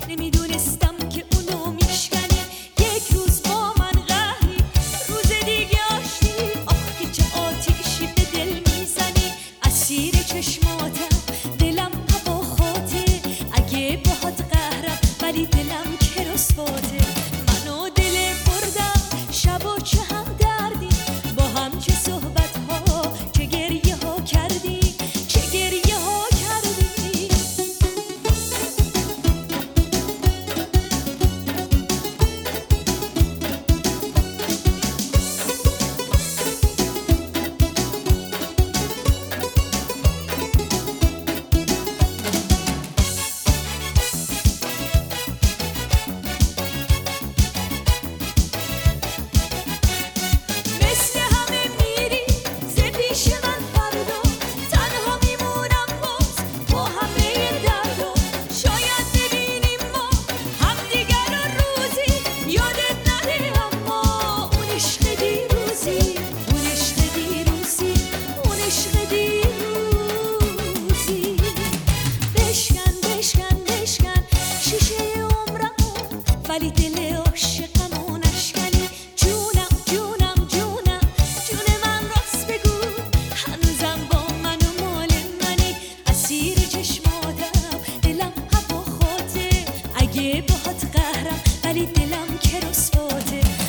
نمیدونستم که اونو میشکنی. یک روز با من قهری، روز دیگه آشتی. آخ که چه آتیشی به دل میزنی. اسیر چشماتم، دلم هواخاته. اگه باهات قهرم ولی دلم که رسواته. منو دل بردم شبا چه هم دردی، با هم چه صحبت ها، چه گریه ها کردی، چه گریه ها کردی. مثل همه میری ز پیش من فردا، تنها میمونم باز با همه دردا. شاید ببینیم ما همدیگر رو روزی، یادت نره اما اون عشق دیروزی، اون عشق دیروزی، اون عشق دیروزی. بشکن بشکن بشکن شیشه عمرمو، ولی دل عاشقمو نشکنی. جونم جونم جونم جون من، راست بگو هنوزم با من و مال منی. اسیر چشماتم، دلم هواخاته. اگه باهات قهرم ولی دلم که رسواته.